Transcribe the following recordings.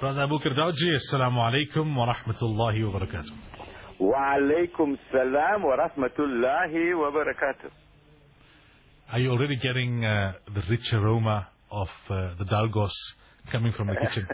Brother Abu Kirdauji, Assalamu alaikum wa rahmatullahi wa barakatuh. Wa alaikum salam wa rahmatullahi wa barakatuh. Are you already getting the rich aroma of the dalgos coming from the kitchen?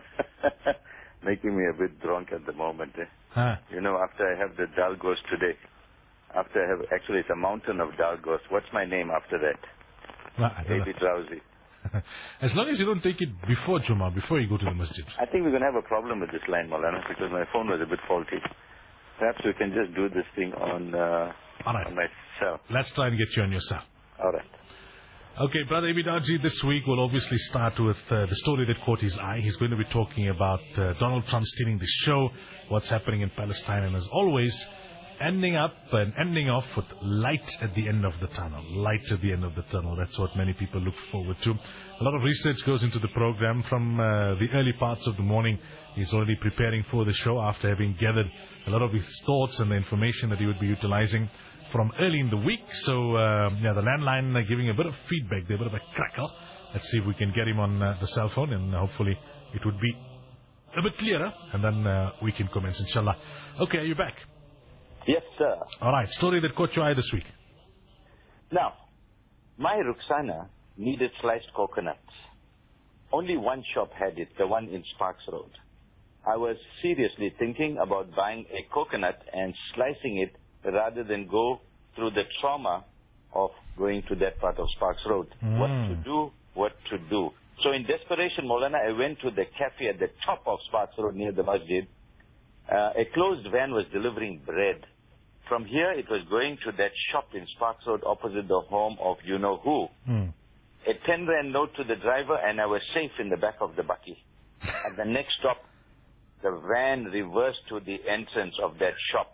Making me a bit drunk at the moment. Huh? You know, after I have the dalgos today, after I have, actually it's a mountain of dalgos. What's my name after that? Well, Baby drowsy. As long as you don't take it before Jummah, before you go to the masjid. I think we're going to have a problem with this line, Maulana, because my phone was a bit faulty. Perhaps we can just do this thing on my cell. Let's try and get you on your cell. All right. Okay, Brother Ibidaji, this week we'll obviously start with the story that caught his eye. He's going to be talking about Donald Trump stealing the show, what's happening in Palestine, and as always, ending off with light at the end of the tunnel. Light at the end of the tunnel. That's what many people look forward to. A lot of research goes into the program. From the early parts of the morning, he's already preparing for the show after having gathered a lot of his thoughts and the information that he would be utilizing from early in the week. So, the landline giving a bit of feedback, a bit of a crackle. Let's see if we can get him on the cell phone, and hopefully it would be a bit clearer, and then we can commence, inshallah. Okay, are you back? Yes, sir. All right, story that caught your eye this week. Now, my Ruxana needed sliced coconuts. Only one shop had it, the one in Sparks Road. I was seriously thinking about buying a coconut and slicing it rather than go through the trauma of going to that part of Sparks Road. What to do. So in desperation, Maulana, I went to the cafe at the top of Sparks Road near the masjid. A closed van was delivering bread. From here, it was going to that shop in Sparks Road opposite the home of you-know-who. A 10 rand note to the driver, and I was safe in the back of the bakkie. At the next stop, the van reversed to the entrance of that shop.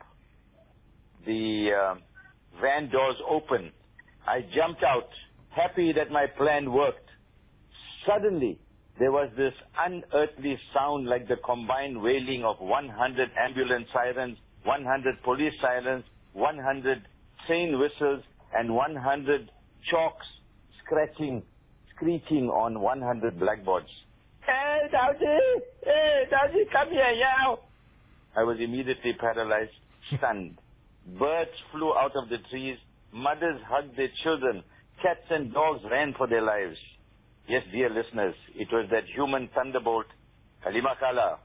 The van doors open. I jumped out, happy that my plan worked. Suddenly, there was this unearthly sound like the combined wailing of 100 ambulance sirens, 100 police sirens, 100 train whistles, and 100 chalks screeching on 100 blackboards. Hey, Dawji! Hey, Dawji, come here now! I was immediately paralyzed, stunned. Birds flew out of the trees. Mothers hugged their children. Cats and dogs ran for their lives. Yes, dear listeners, it was that human thunderbolt, Halima Kala.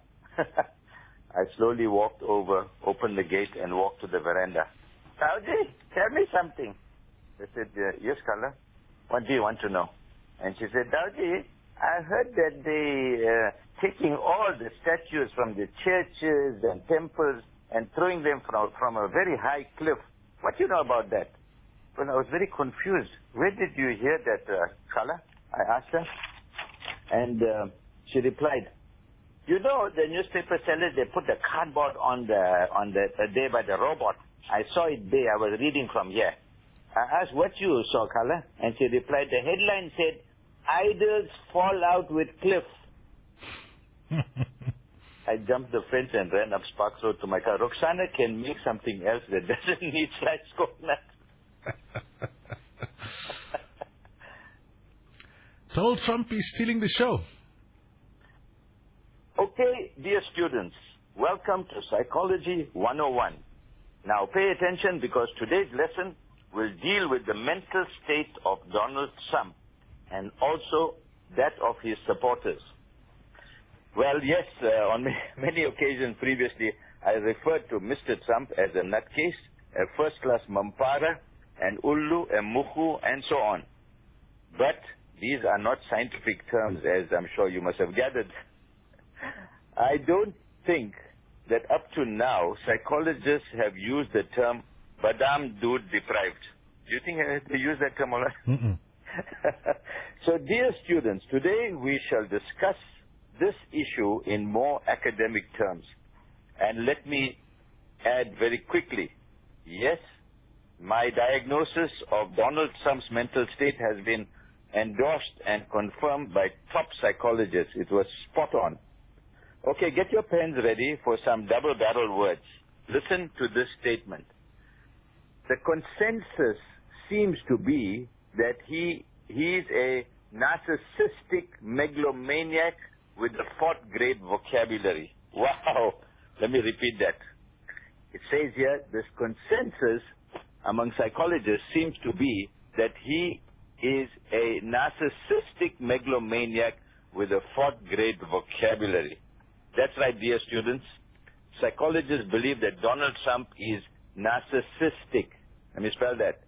I slowly walked over, opened the gate, and walked to the veranda. Dawji, tell me something. I said, yes, Kala. What do you want to know? And she said, Dawji, I heard that they taking all the statues from the churches and temples and throwing them from a very high cliff. What do you know about that? Well, I was very confused. Where did you hear that, Kala? I asked her. And she replied, you know, the newspaper sellers, they put the cardboard on the day by the robot. I saw it there. I was reading from here. I asked what you saw, Kala, and she replied, the headline said, idols fall out with cliff. I jumped the fence and ran up Sparks Road to my car. Roxana can make something else that doesn't need sliced coconut. Donald Trump is stealing the show. Okay, dear students, welcome to Psychology 101. Now pay attention, because today's lesson will deal with the mental state of Donald Trump and also that of his supporters. Well, yes, on many occasions previously, I referred to Mr. Trump as a nutcase, a first-class mampara, an ullu, a muhu, and so on. But these are not scientific terms, as I'm sure you must have gathered. I don't think that up to now, psychologists have used the term badam dood deprived. Do you think they use that term, Ola? So, dear students, today we shall discuss this issue in more academic terms. And let me add very quickly, yes, my diagnosis of Donald Trump's mental state has been endorsed and confirmed by top psychologists. It was spot on. Okay, get your pens ready for some double-barrel words. Listen to this statement. The consensus seems to be that he's a narcissistic megalomaniac with the fourth grade vocabulary. Wow! Let me repeat that. It says here, this consensus among psychologists seems to be that he is a narcissistic megalomaniac with a fourth grade vocabulary. That's right, dear students. Psychologists believe that Donald Trump is narcissistic. Let me spell that.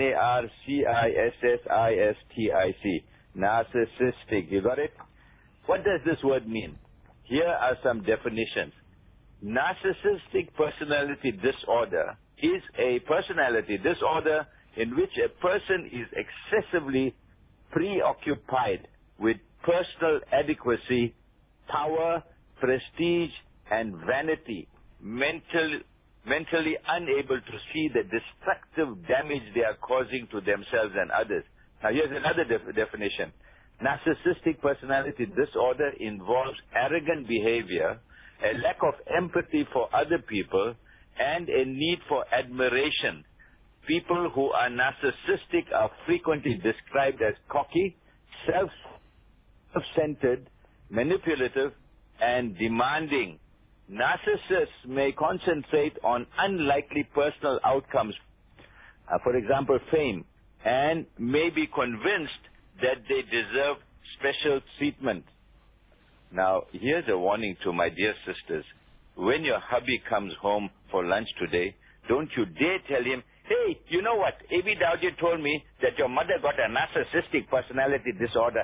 Narcissistic. Narcissistic. You got it? What does this word mean? Here are some definitions. Narcissistic personality disorder is a personality disorder in which a person is excessively preoccupied with personal adequacy, power, prestige, and vanity, mentally unable to see the destructive damage they are causing to themselves and others. Now here's another definition. Narcissistic personality disorder involves arrogant behavior, a lack of empathy for other people, and a need for admiration. People who are narcissistic are frequently described as cocky, self-centered, manipulative, and demanding. Narcissists may concentrate on unlikely personal outcomes, for example, fame, and may be convinced that they deserve special treatment. Now, here's a warning to my dear sisters. When your hubby comes home for lunch today, don't you dare tell him, hey, you know what? A.B. Dowdy told me that your mother got a narcissistic personality disorder.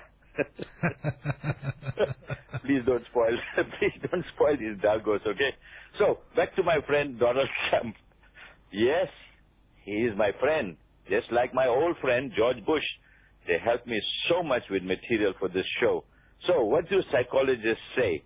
Please don't spoil his dalgos, okay? So, back to my friend Donald Trump. Yes, he is my friend, just like my old friend George Bush. They helped me so much with material for this show. So, what do psychologists say?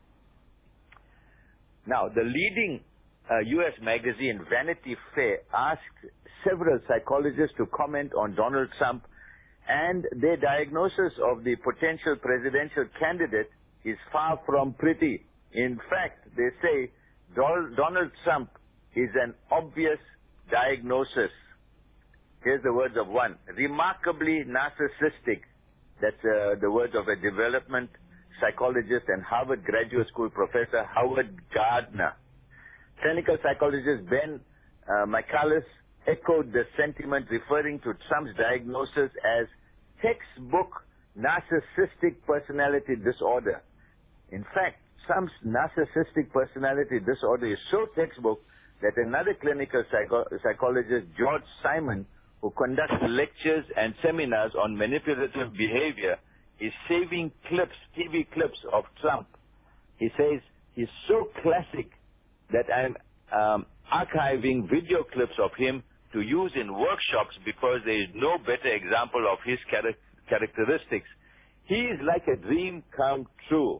Now, the leading U.S. magazine Vanity Fair asked several psychologists to comment on Donald Trump, and their diagnosis of the potential presidential candidate is far from pretty. In fact, they say Donald Trump is an obvious diagnosis. Here's the words of one. Remarkably narcissistic. That's the words of a development psychologist and Harvard Graduate School professor, Howard Gardner. Clinical psychologist Ben Michaelis echoed the sentiment, referring to Trump's diagnosis as textbook narcissistic personality disorder. In fact, Trump's narcissistic personality disorder is so textbook that another clinical psychologist, George Simon, who conducts lectures and seminars on manipulative behavior, is saving TV clips of Trump. He says he's so classic that I'm archiving video clips of him to use in workshops because there is no better example of his characteristics. He is like a dream come true.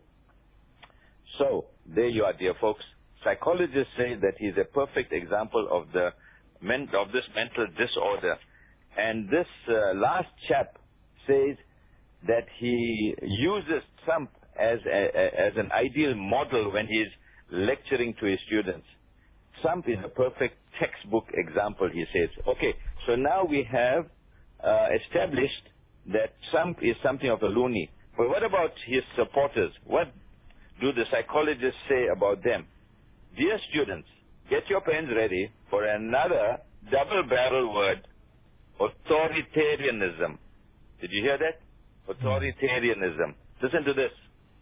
So, there you are, dear folks. Psychologists say that he's a perfect example of this mental disorder. And this last chap says that he uses Trump as an ideal model when he's lecturing to his students. Trump is a perfect textbook example, he says. Okay, so now we have established that Trump is something of a loony. But what about his supporters? What do the psychologists say about them? Dear students, get your pens ready for another double-barrel word, authoritarianism. Did you hear that? Authoritarianism. Listen to this.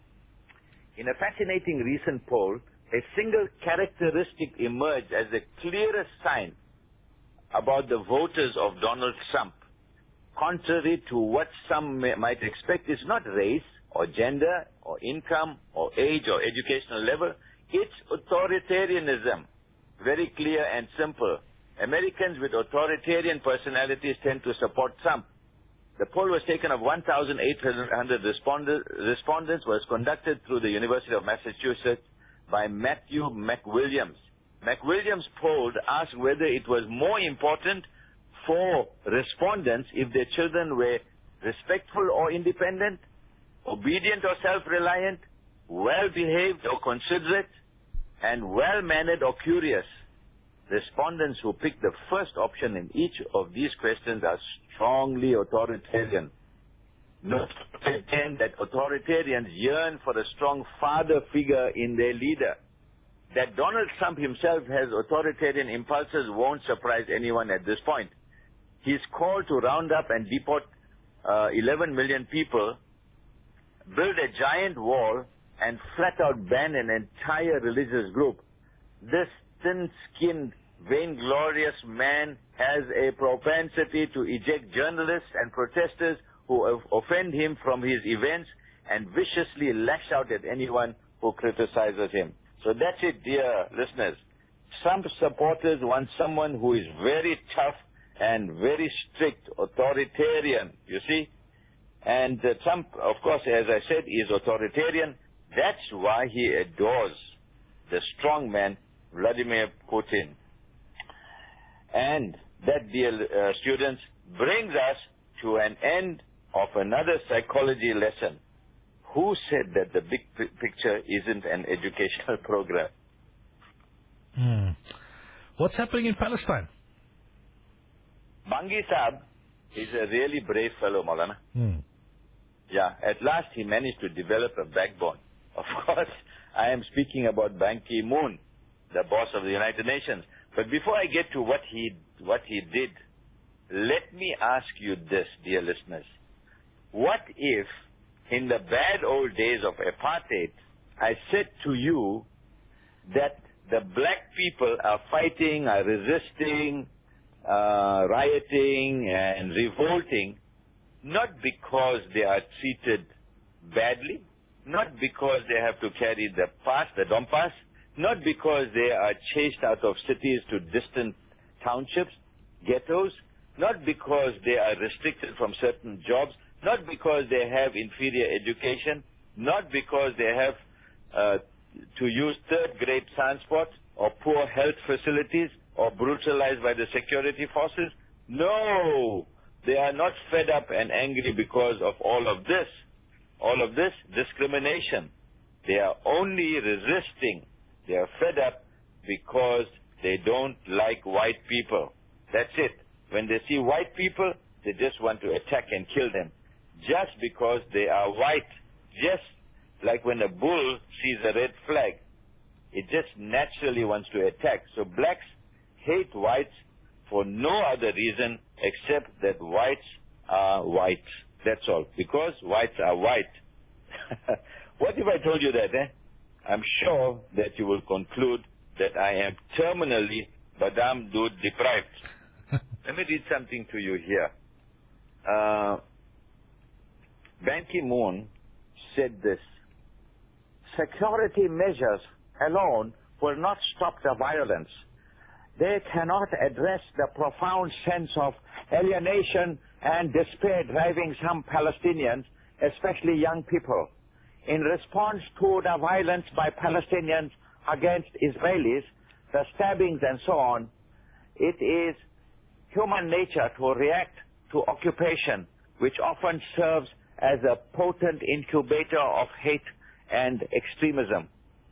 In a fascinating recent poll, a single characteristic emerged as the clearest sign about the voters of Donald Trump. Contrary to what some might expect, it's not race or gender or income or age or educational level. It's authoritarianism. Very clear and simple. Americans with authoritarian personalities tend to support Trump. The poll was taken of 1,800 respondents, was conducted through the University of Massachusetts by Matthew McWilliams. McWilliams polled asked whether it was more important for respondents if their children were respectful or independent, obedient or self-reliant, well-behaved or considerate, and well-mannered or curious. Respondents who picked the first option in each of these questions are strongly authoritarian. Note again that authoritarians yearn for a strong father figure in their leader. That Donald Trump himself has authoritarian impulses won't surprise anyone at this point. His call to round up and deport 11 million people, build a giant wall, and flat out ban an entire religious group. This thin-skinned, vainglorious man has a propensity to eject journalists and protesters who offend him from his events and viciously lash out at anyone who criticizes him. So that's it, dear listeners. Trump supporters want someone who is very tough and very strict, authoritarian, you see. And Trump, of course, as I said, is authoritarian. That's why he adores the strong man, Vladimir Putin. And that, dear students, brings us to an end of another psychology lesson. Who said that the big picture isn't an educational program? What's happening in Palestine? Bhangi Saab is a really brave fellow, Maulana. Yeah, at last he managed to develop a backbone. Of course, I am speaking about Ban Ki-moon, the boss of the United Nations. But before I get to what he did, let me ask you this, dear listeners. What if, in the bad old days of apartheid, I said to you that the black people are fighting, are resisting, rioting and revolting, not because they are treated badly, not because they have to carry the dompas, not because they are chased out of cities to distant townships, ghettos, not because they are restricted from certain jobs, not because they have inferior education, not because they have to use third-grade transport or poor health facilities or brutalized by the security forces. No, they are not fed up and angry because of all of this discrimination. They are only resisting. They are fed up because they don't like white people. That's it. When they see white people, they just want to attack and kill them. Just because they are white. Just like when a bull sees a red flag, it just naturally wants to attack. So blacks hate whites for no other reason except that whites are white. That's all. Because whites are white. What if I told you that, I'm sure that you will conclude that I am terminally Badam Dood deprived. Let me read something to you here. Ban Ki-moon said this: security measures alone will not stop the violence. They cannot address the profound sense of alienation and despair driving some Palestinians, especially young people. In response to the violence by Palestinians against Israelis, the stabbings and so on, it is human nature to react to occupation, which often serves as a potent incubator of hate and extremism.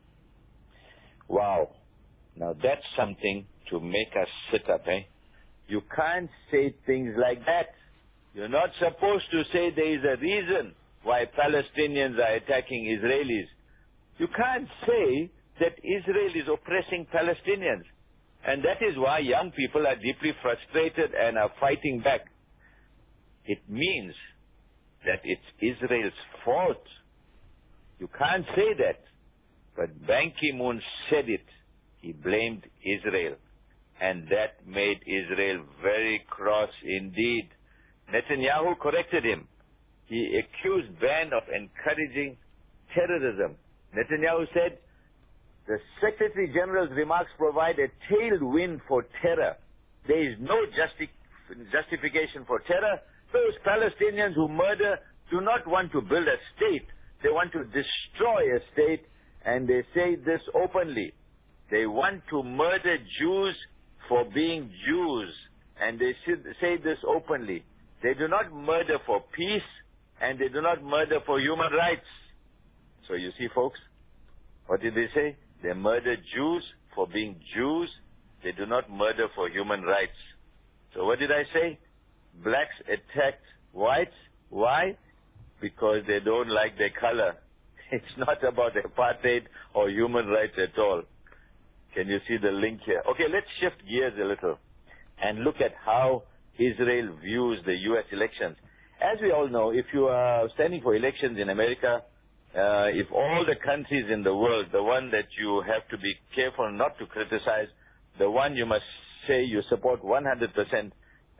Wow. Now that's something to make us sit up, You can't say things like that. You're not supposed to say there is a reason why Palestinians are attacking Israelis. You can't say that Israel is oppressing Palestinians. And that is why young people are deeply frustrated and are fighting back. It means that it's Israel's fault. You can't say that. But Ban Ki-moon said it. He blamed Israel. And that made Israel very cross indeed. Netanyahu corrected him. He accused Ban of encouraging terrorism. Netanyahu said, the Secretary General's remarks provide a tailwind for terror. There is no justification for terror. Those Palestinians who murder do not want to build a state. They want to destroy a state, and they say this openly. They want to murder Jews for being Jews, and they say this openly. They do not murder for peace, and they do not murder for human rights. So you see, folks, what did they say? They murder Jews for being Jews. They do not murder for human rights. So what did I say? Blacks attacked whites. Why? because they don't like their color. It's not about apartheid or human rights at all. Can you see the link here? Okay, let's shift gears a little and look at how Israel views the U.S. elections. As we all know, if you are standing for elections in America, if all the countries in the world, the one that you have to be careful not to criticize, the one you must say you support 100%,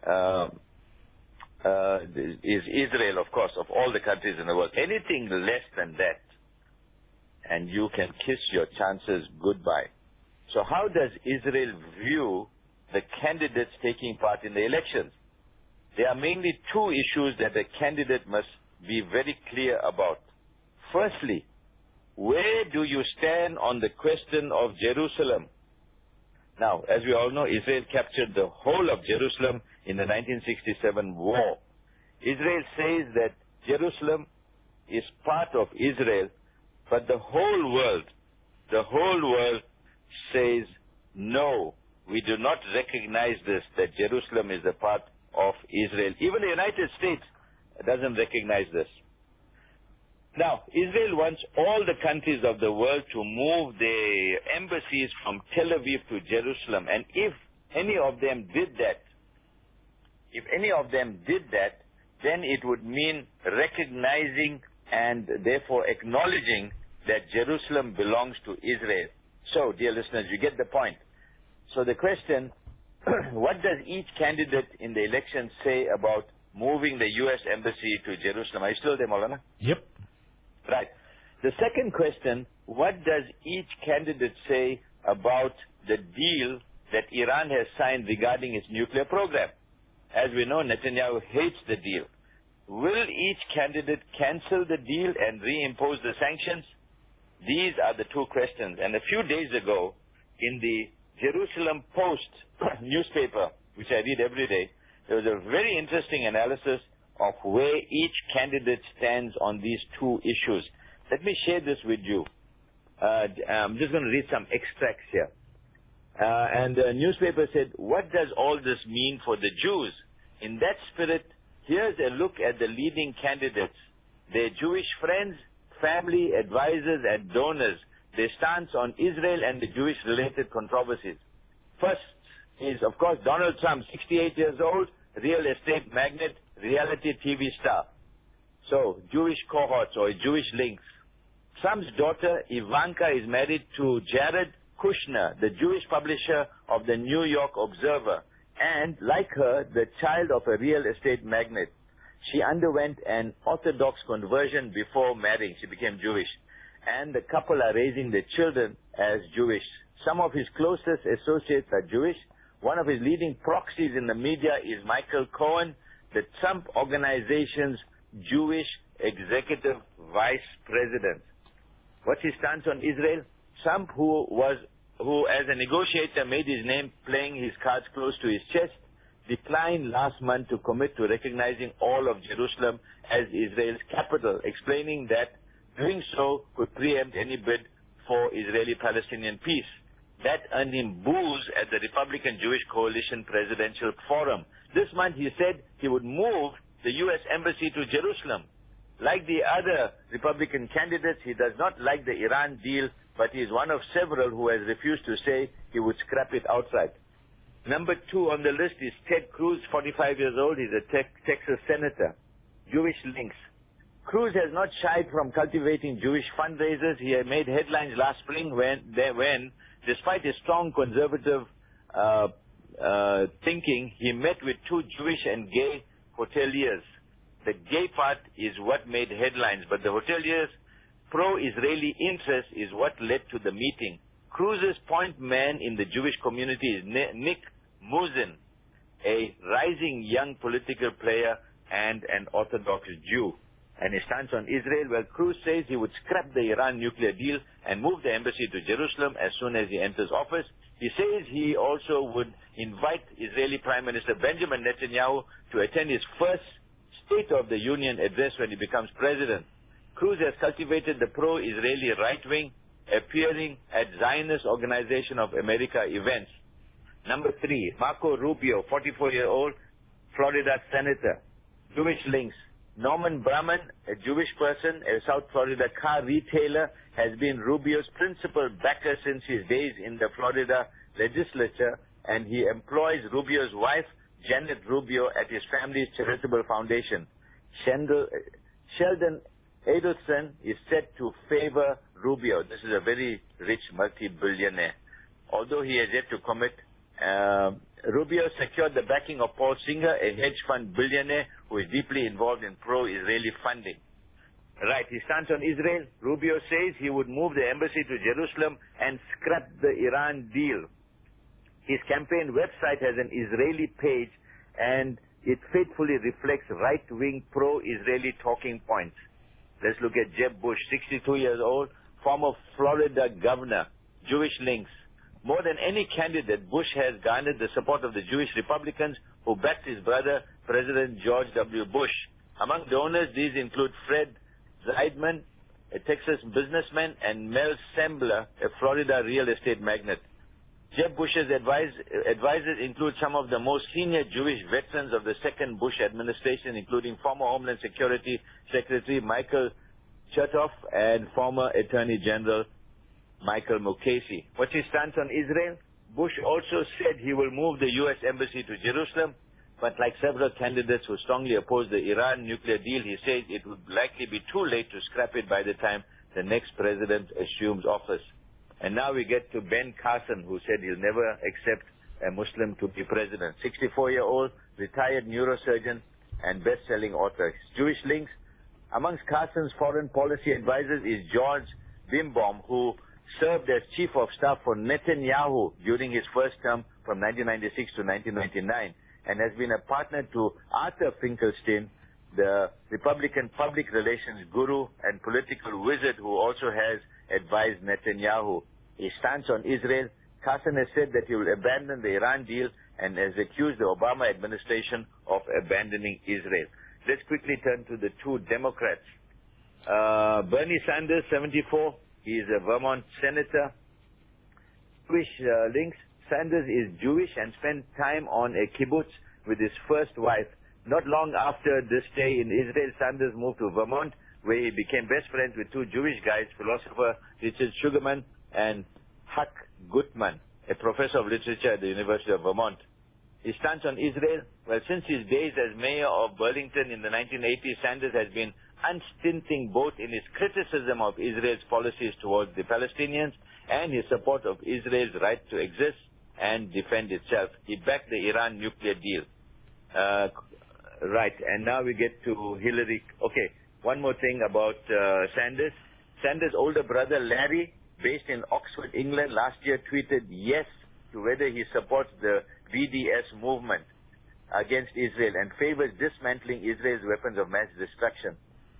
is Israel, of course, of all the countries in the world. Anything less than that, and you can kiss your chances goodbye. So how does Israel view the candidates taking part in the elections? There are mainly two issues that a candidate must be very clear about. Firstly, where do you stand on the question of Jerusalem? Now, as we all know, Israel captured the whole of Jerusalem in the 1967 war. Israel says that Jerusalem is part of Israel, but the whole world says, no, we do not recognize this, that Jerusalem is a part of Israel. Even the United States doesn't recognize this. Now, Israel wants all the countries of the world to move their embassies from Tel Aviv to Jerusalem. And if any of them did that, then it would mean recognizing and therefore acknowledging that Jerusalem belongs to Israel. So, dear listeners, you get the point. So the question, what does each candidate in the election say about moving the U.S. embassy to Jerusalem? Are you still there, Maulana? Yep. Right. The second question, what does each candidate say about the deal that Iran has signed regarding its nuclear program? As we know, Netanyahu hates the deal. Will each candidate cancel the deal and reimpose the sanctions? These are the two questions. And a few days ago, in the Jerusalem Post newspaper, which I read every day, there was a very interesting analysis of where each candidate stands on these two issues. Let me share this with you. I'm just going to read some extracts here. And the newspaper said, what does all this mean for the Jews? In that spirit, here's a look at the leading candidates, their Jewish friends, family, advisors, and donors, their stance on Israel and the Jewish-related controversies. First is, of course, Donald Trump, 68 years old, real estate magnate, reality TV star. So, Jewish cohorts or Jewish links. Trump's daughter, Ivanka, is married to Jared Kushner, the Jewish publisher of the New York Observer, and, like her, the child of a real estate magnate. She underwent an Orthodox conversion before marrying. She became Jewish. And the couple are raising their children as Jewish. Some of his closest associates are Jewish. One of his leading proxies in the media is Michael Cohen, the Trump Organization's Jewish executive vice president. What's his stance on Israel? Trump, who as a negotiator made his name playing his cards close to his chest, declined last month to commit to recognizing all of Jerusalem as Israel's capital, explaining that doing so could preempt any bid for Israeli-Palestinian peace. That earned him boos at the Republican Jewish Coalition Presidential Forum. This month he said he would move the U.S. Embassy to Jerusalem. Like the other Republican candidates, he does not like the Iran deal, but he is one of several who has refused to say he would scrap it outright. Number 2 on the list is Ted Cruz, 45 years old. He's a Texas senator. Jewish links. Cruz has not shied from cultivating Jewish fundraisers. He had made headlines last spring when despite his strong conservative thinking, he met with 2 Jewish and gay hoteliers. The gay part is what made headlines, but the hoteliers' pro-Israeli interest is what led to the meeting. Cruz's point man in the Jewish community is Nick Musin, a rising young political player and an Orthodox Jew. And his stance on Israel, well, Cruz says he would scrap the Iran nuclear deal and move the embassy to Jerusalem as soon as he enters office. He says he also would invite Israeli Prime Minister Benjamin Netanyahu to attend his first State of the Union address when he becomes president. Cruz has cultivated the pro-Israeli right wing, appearing at Zionist Organization of America events. Number 3, Marco Rubio, 44-year-old Florida senator. Jewish links. Norman Brahman, a Jewish person, a South Florida car retailer, has been Rubio's principal backer since his days in the Florida legislature, and he employs Rubio's wife, Janet Rubio, at his family's charitable foundation. Sheldon Adelson is said to favor Rubio. This is a very rich multi-billionaire. Although he has yet to commit, Rubio secured the backing of Paul Singer, a hedge fund billionaire who is deeply involved in pro-Israeli funding. Right, his stance on Israel. Rubio says he would move the embassy to Jerusalem and scrap the Iran deal. His campaign website has an Israeli page, and it faithfully reflects right-wing pro-Israeli talking points. Let's look at Jeb Bush, 62 years old, former Florida governor, Jewish links. More than any candidate, Bush has garnered the support of the Jewish Republicans who backed his brother, President George W. Bush. Among donors, these include Fred Zeidman, a Texas businessman, and Mel Sembler, a Florida real estate magnate. Jeb Bush's advisors include some of the most senior Jewish veterans of the second Bush administration, including former Homeland Security Secretary Michael Chertoff and former Attorney General Michael Mukasey. What's his stance on Israel? Bush also said he will move the U.S. Embassy to Jerusalem, but like several candidates who strongly oppose the Iran nuclear deal, he says it would likely be too late to scrap it by the time the next president assumes office. And now we get to Ben Carson, who said he'll never accept a Muslim to be president. 64-year-old, retired neurosurgeon, and best-selling author. His Jewish links. Amongst Carson's foreign policy advisors is George Bimbaum, who served as chief of staff for Netanyahu during his first term from 1996 to 1999, and has been a partner to Arthur Finkelstein, the Republican public relations guru and political wizard who also has advised Netanyahu. His stance on Israel: Carson has said that he will abandon the Iran deal and has accused the Obama administration of abandoning Israel. Let's quickly turn to the two Democrats. Bernie Sanders, 74. He is a Vermont senator. Jewish links. Sanders is Jewish and spent time on a kibbutz with his first wife. Not long after this stay in Israel, Sanders moved to Vermont, where he became best friends with two Jewish guys, philosopher Richard Sugarman and Huck Gutman, a professor of literature at the University of Vermont. His stance on Israel: well, since his days as mayor of Burlington in the 1980s, Sanders has been unstinting both in his criticism of Israel's policies towards the Palestinians and his support of Israel's right to exist and defend itself. He backed the Iran nuclear deal. Right, and now we get to Hillary. Okay, one more thing about Sanders. Sanders' older brother Larry, based in Oxford, England, last year tweeted yes to whether he supports the BDS movement against Israel and favors dismantling Israel's weapons of mass destruction.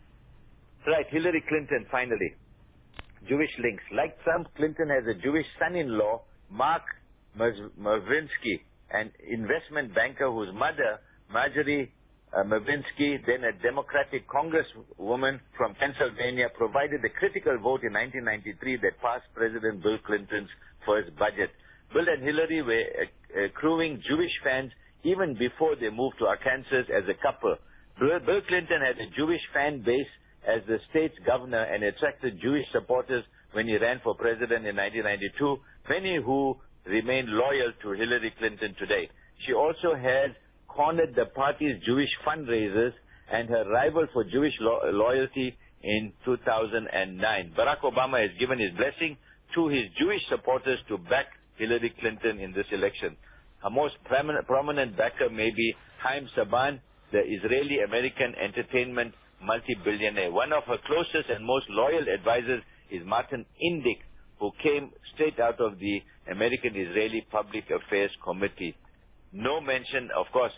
Right, Hillary Clinton, finally. Jewish links. Like Trump, Clinton has a Jewish son-in-law, Mark Mervinsky, an investment banker whose mother, Marjorie Mervinsky, then a Democratic congresswoman from Pennsylvania, provided the critical vote in 1993 that passed President Bill Clinton's first budget. Bill and Hillary were accruing Jewish fans even before they moved to Arkansas as a couple. Bill Clinton had a Jewish fan base as the state's governor and attracted Jewish supporters when he ran for president in 1992, many who remain loyal to Hillary Clinton today. She also has cornered the party's Jewish fundraisers and her rival for Jewish loyalty in 2009. Barack Obama has given his blessing to his Jewish supporters to back Hillary Clinton in this election. Her most prominent backer may be Haim Saban, the Israeli-American entertainment multi-billionaire. One of her closest and most loyal advisors is Martin Indyk, who came straight out of the American-Israeli Public Affairs Committee. No mention, of course,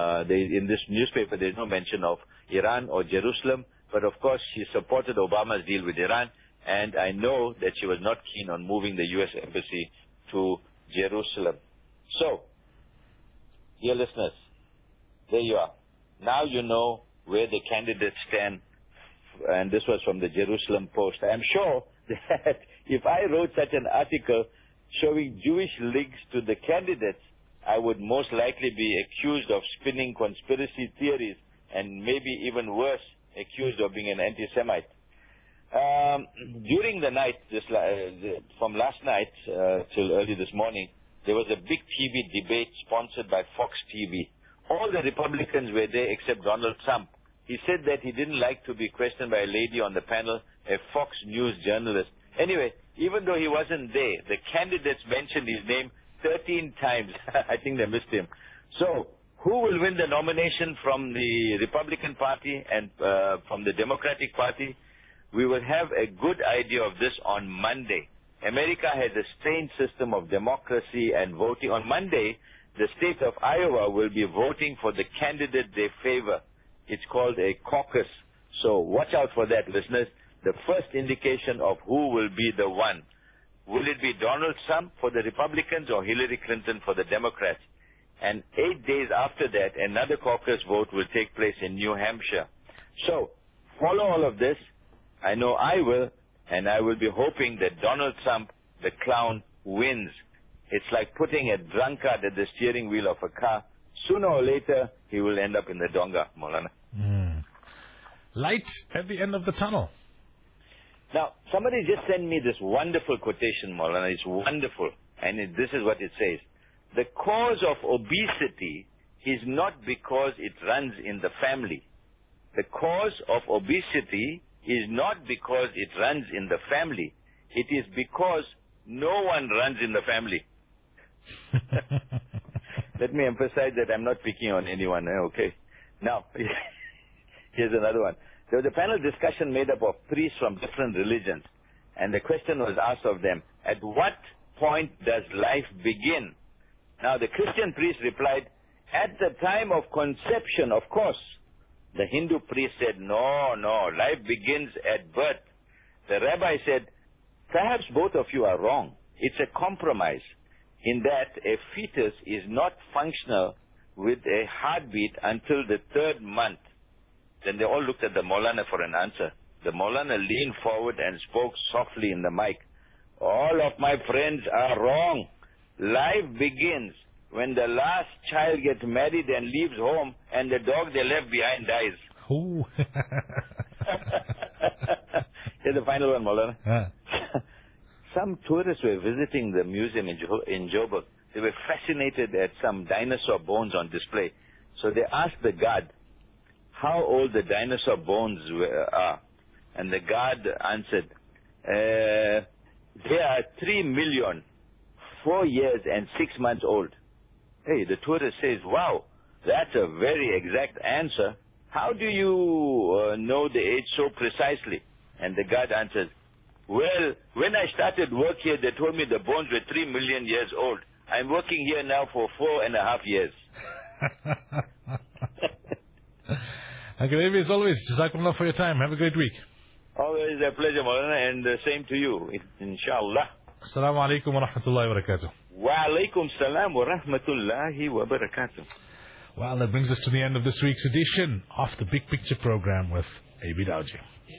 in this newspaper, there's no mention of Iran or Jerusalem, but of course she supported Obama's deal with Iran, and I know that she was not keen on moving the U.S. Embassy to Jerusalem. So, dear listeners, there you are. Now you know where the candidates stand, and this was from the Jerusalem Post. I'm sure that if I wrote such an article showing Jewish links to the candidates, I would most likely be accused of spinning conspiracy theories and maybe even worse, accused of being an anti-Semite. During the night, from last night till early this morning, there was a big TV debate sponsored by Fox TV. All the Republicans were there except Donald Trump. He said that he didn't like to be questioned by a lady on the panel, a Fox News journalist. Anyway, even though he wasn't there, the candidates mentioned his name 13 times. I think they missed him. So, who will win the nomination from the Republican Party and from the Democratic Party? We will have a good idea of this on Monday. America has a strange system of democracy and voting. On Monday, the state of Iowa will be voting for the candidate they favor. It's called a caucus. So watch out for that, listeners. The first indication of who will be the one. Will it be Donald Trump for the Republicans or Hillary Clinton for the Democrats? And 8 days after that, another caucus vote will take place in New Hampshire. So follow all of this. I know I will, and I will be hoping that Donald Trump, the clown, wins. It's like putting a drunkard at the steering wheel of a car. Sooner or later, he will end up in the donga, Maulana. Light at the end of the tunnel. Now, somebody just sent me this wonderful quotation, Maulana. It's wonderful. And this is what it says. The cause of obesity is not because it runs in the family. The cause of obesity is not because it runs in the family. It is because no one runs in the family. Let me emphasize that I'm not picking on anyone, okay? Now, here's another one. There was a panel discussion made up of priests from different religions, and the question was asked of them, at what point does life begin? Now, the Christian priest replied, at the time of conception, of course. The Hindu priest said, no, life begins at birth. The rabbi said, perhaps both of you are wrong. It's a compromise in that a fetus is not functional with a heartbeat until the 3rd month. Then they all looked at the Maulana for an answer. The Maulana leaned forward and spoke softly in the mic. All of my friends are wrong. Life begins when the last child gets married and leaves home and the dog they left behind dies. Ooh. Here's the final one, Maulana. Some tourists were visiting the museum in Joburg. They were fascinated at some dinosaur bones on display. So they asked the guard how old the dinosaur bones are. And the guard answered, they are 3 million, 4 years and 6 months old. Hey, the tourist says, wow, that's a very exact answer. How do you know the age so precisely? And the guard answers, well, when I started work here, they told me the bones were 3 million years old. I'm working here now for 4.5 years. Okay, maybe as always, Jazakumullah for your time. Have a great week. Always a pleasure, Maulana, and the same to you, inshallah. Assalamu alaikum wa rahmatullahi wa barakatuh. Wa alaikum salam wa rahmatullahi wa barakatuh. Well, that brings us to the end of this week's edition of the Big Picture program with AB Dawji.